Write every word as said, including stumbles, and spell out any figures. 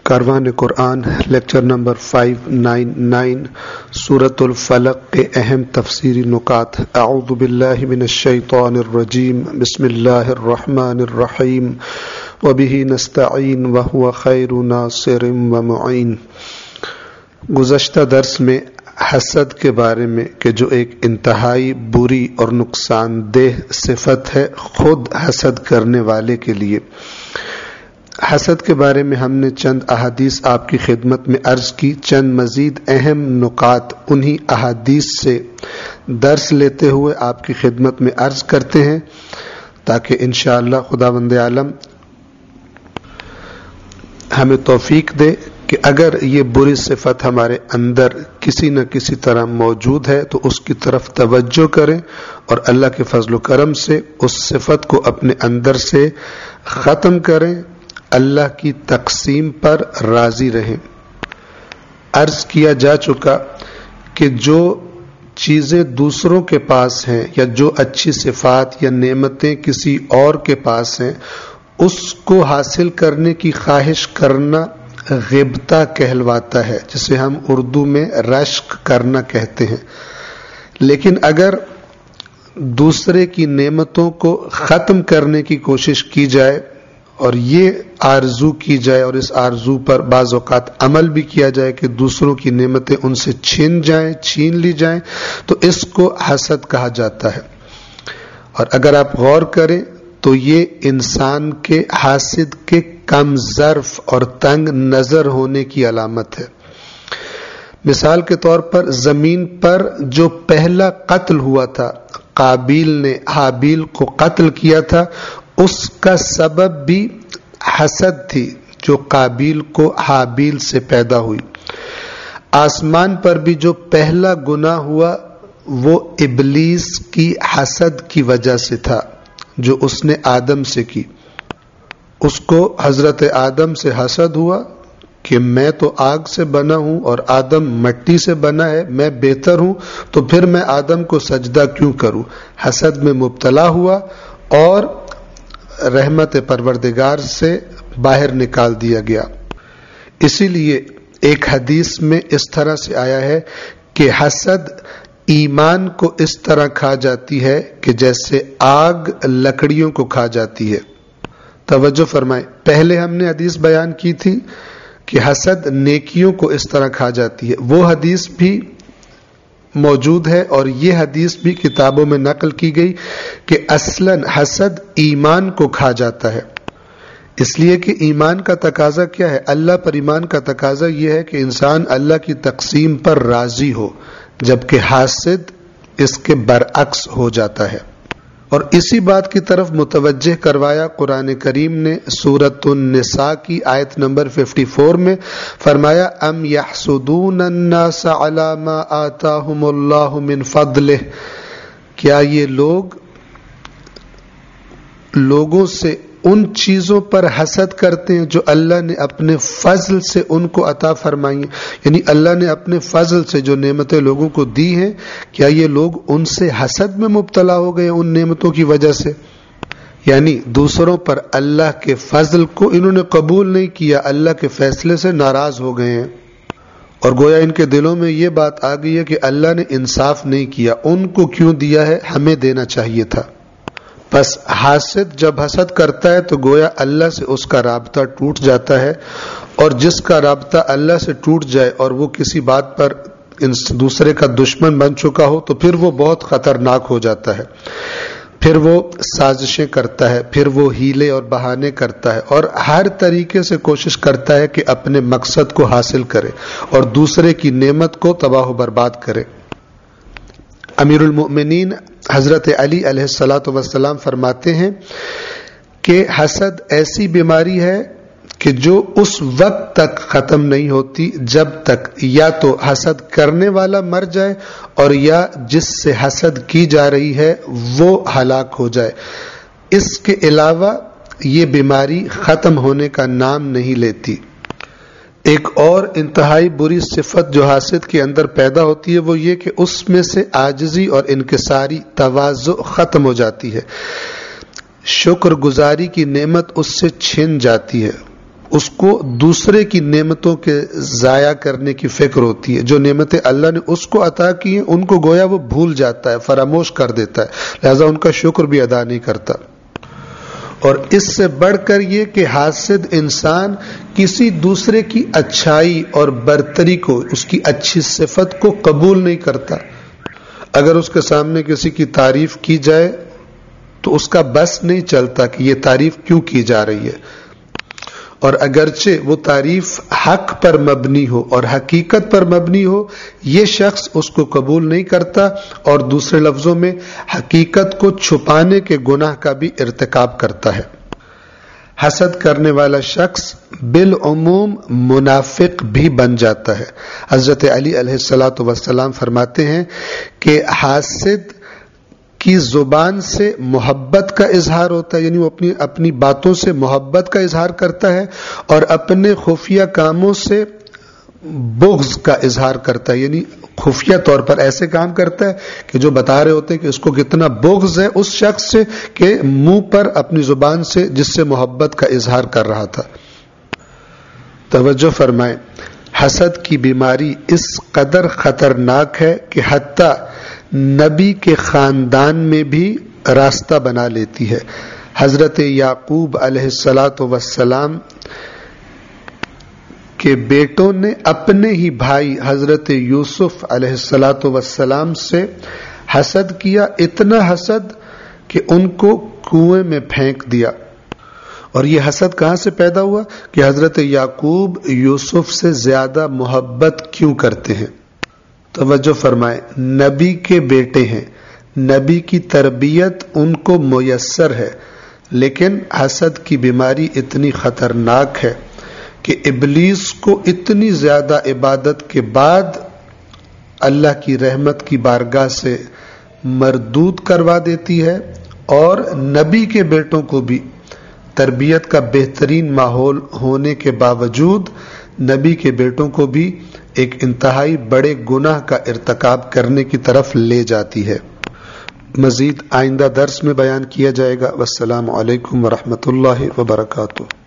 کاروان قرآن lecture number پانچ سو ننانوے سورۃ الفلق کے اہم تفسیری نکات۔ اعوذ باللہ من الشیطان الرجیم، بسم اللہ الرحمن الرحیم، وبہ نستعین وہو خیر ناصر ومعین۔ گزشتہ درس میں حسد کے بارے میں کہ جو ایک انتہائی بری اور نقصان دہ صفت ہے خود حسد کرنے والے کے لیے، حسد کے بارے میں ہم نے چند احادیث آپ کی خدمت میں عرض کی۔ چند مزید اہم نکات انہی احادیث سے درس لیتے ہوئے آپ کی خدمت میں عرض کرتے ہیں تاکہ انشاءاللہ خداوند عالم ہمیں توفیق دے کہ اگر یہ بری صفت ہمارے اندر کسی نہ کسی طرح موجود ہے تو اس کی طرف توجہ کریں اور اللہ کے فضل و کرم سے اس صفت کو اپنے اندر سے ختم کریں، اللہ کی تقسیم پر راضی رہیں۔ عرض کیا جا چکا کہ جو چیزیں دوسروں کے پاس ہیں یا جو اچھی صفات یا نعمتیں کسی اور کے پاس ہیں اس کو حاصل کرنے کی خواہش کرنا غبطہ کہلواتا ہے، جسے ہم اردو میں رشک کرنا کہتے ہیں۔ لیکن اگر دوسرے کی نعمتوں کو ختم کرنے کی کوشش کی جائے اور یہ آرزو کی جائے اور اس آرزو پر بعض اوقات عمل بھی کیا جائے کہ دوسروں کی نعمتیں ان سے چھن جائیں چھین لی جائیں تو اس کو حسد کہا جاتا ہے۔ اور اگر آپ غور کریں تو یہ انسان کے حاسد کے کم ظرف اور تنگ نظر ہونے کی علامت ہے۔ مثال کے طور پر زمین پر جو پہلا قتل ہوا تھا، قابیل نے حابیل کو قتل کیا تھا، اس کا سبب بھی حسد تھی جو قابیل کو حابیل سے پیدا ہوئی۔ آسمان پر بھی جو پہلا گناہ ہوا وہ ابلیس کی حسد کی وجہ سے تھا جو اس نے آدم سے کی۔ اس کو حضرت آدم سے حسد ہوا کہ میں تو آگ سے بنا ہوں اور آدم مٹی سے بنا ہے، میں بہتر ہوں تو پھر میں آدم کو سجدہ کیوں کروں۔ حسد میں مبتلا ہوا اور رحمت پروردگار سے باہر نکال دیا گیا۔ اسی لیے ایک حدیث میں اس طرح سے آیا ہے کہ حسد ایمان کو اس طرح کھا جاتی ہے کہ جیسے آگ لکڑیوں کو کھا جاتی ہے۔ توجہ فرمائیں، پہلے ہم نے حدیث بیان کی تھی کہ حسد نیکیوں کو اس طرح کھا جاتی ہے، وہ حدیث بھی موجود ہے اور یہ حدیث بھی کتابوں میں نقل کی گئی کہ اصلاً حسد ایمان کو کھا جاتا ہے۔ اس لیے کہ ایمان کا تقاضا کیا ہے؟ اللہ پر ایمان کا تقاضا یہ ہے کہ انسان اللہ کی تقسیم پر راضی ہو، جبکہ حاسد اس کے برعکس ہو جاتا ہے۔ اور اسی بات کی طرف متوجہ کروایا قرآن کریم نے سورۃ النساء کی آیت نمبر چون میں، فرمایا ام یحسدون الناس علی ما آتاہم اللہ من فضلہ، کیا یہ لوگ لوگوں سے ان چیزوں پر حسد کرتے ہیں جو اللہ نے اپنے فضل سے ان کو عطا فرمائی ہیں، یعنی اللہ نے اپنے فضل سے جو نعمتیں لوگوں کو دی ہیں کیا یہ لوگ ان سے حسد میں مبتلا ہو گئے ان نعمتوں کی وجہ سے؟ یعنی دوسروں پر اللہ کے فضل کو انہوں نے قبول نہیں کیا، اللہ کے فیصلے سے ناراض ہو گئے ہیں اور گویا ان کے دلوں میں یہ بات آ گئی ہے کہ اللہ نے انصاف نہیں کیا، ان کو کیوں دیا ہے، ہمیں دینا چاہیے تھا۔ بس حاسد جب حسد کرتا ہے تو گویا اللہ سے اس کا رابطہ ٹوٹ جاتا ہے، اور جس کا رابطہ اللہ سے ٹوٹ جائے اور وہ کسی بات پر دوسرے کا دشمن بن چکا ہو تو پھر وہ بہت خطرناک ہو جاتا ہے، پھر وہ سازشیں کرتا ہے، پھر وہ ہیلے اور بہانے کرتا ہے اور ہر طریقے سے کوشش کرتا ہے کہ اپنے مقصد کو حاصل کرے اور دوسرے کی نعمت کو تباہ و برباد کرے۔ امیر المؤمنین حضرت علی علیہ الصلاۃ والسلام فرماتے ہیں کہ حسد ایسی بیماری ہے کہ جو اس وقت تک ختم نہیں ہوتی جب تک یا تو حسد کرنے والا مر جائے اور یا جس سے حسد کی جا رہی ہے وہ ہلاک ہو جائے۔ اس کے علاوہ یہ بیماری ختم ہونے کا نام نہیں لیتی۔ ایک اور انتہائی بری صفت جو حاسد کے اندر پیدا ہوتی ہے وہ یہ کہ اس میں سے عاجزی اور انکساری تواضع ختم ہو جاتی ہے، شکر گزاری کی نعمت اس سے چھن جاتی ہے، اس کو دوسرے کی نعمتوں کے ضائع کرنے کی فکر ہوتی ہے. جو نعمتیں اللہ نے اس کو عطا کی ہیں ان کو گویا وہ بھول جاتا ہے، فراموش کر دیتا ہے، لہذا ان کا شکر بھی ادا نہیں کرتا. اور اس سے بڑھ کر یہ کہ حاسد انسان کسی دوسرے کی اچھائی اور برتری کو، اس کی اچھی صفت کو قبول نہیں کرتا. اگر اس کے سامنے کسی کی تعریف کی جائے تو اس کا بس نہیں چلتا کہ یہ تعریف کیوں کی جا رہی ہے، اور اگرچہ وہ تعریف حق پر مبنی ہو اور حقیقت پر مبنی ہو، یہ شخص اس کو قبول نہیں کرتا اور دوسرے لفظوں میں حقیقت کو چھپانے کے گناہ کا بھی ارتکاب کرتا ہے. حسد کرنے والا شخص بالعموم منافق بھی بن جاتا ہے. حضرت علی علیہ الصلوۃ والسلام فرماتے ہیں کہ حاسد کی زبان سے محبت کا اظہار ہوتا ہے، یعنی وہ اپنی اپنی باتوں سے محبت کا اظہار کرتا ہے، اور اپنے خفیہ کاموں سے بغض کا اظہار کرتا ہے، یعنی خفیہ طور پر ایسے کام کرتا ہے کہ جو بتا رہے ہوتے ہیں کہ اس کو کتنا بغض ہے اس شخص سے کہ منہ پر اپنی زبان سے جس سے محبت کا اظہار کر رہا تھا. توجہ فرمائیں، حسد کی بیماری اس قدر خطرناک ہے کہ حتیٰ نبی کے خاندان میں بھی راستہ بنا لیتی ہے. حضرت یعقوب علیہ الصلاۃ والسلام کے بیٹوں نے اپنے ہی بھائی حضرت یوسف علیہ الصلاۃ والسلام سے حسد کیا، اتنا حسد کہ ان کو کنویں میں پھینک دیا. اور یہ حسد کہاں سے پیدا ہوا کہ حضرت یعقوب یوسف سے زیادہ محبت کیوں کرتے ہیں. توجہ فرمائیں، نبی کے بیٹے ہیں، نبی کی تربیت ان کو میسر ہے، لیکن حسد کی بیماری اتنی خطرناک ہے کہ ابلیس کو اتنی زیادہ عبادت کے بعد اللہ کی رحمت کی بارگاہ سے مردود کروا دیتی ہے، اور نبی کے بیٹوں کو بھی تربیت کا بہترین ماحول ہونے کے باوجود نبی کے بیٹوں کو بھی ایک انتہائی بڑے گناہ کا ارتکاب کرنے کی طرف لے جاتی ہے. مزید آئندہ درس میں بیان کیا جائے گا. والسلام علیکم ورحمۃ اللہ وبرکاتہ.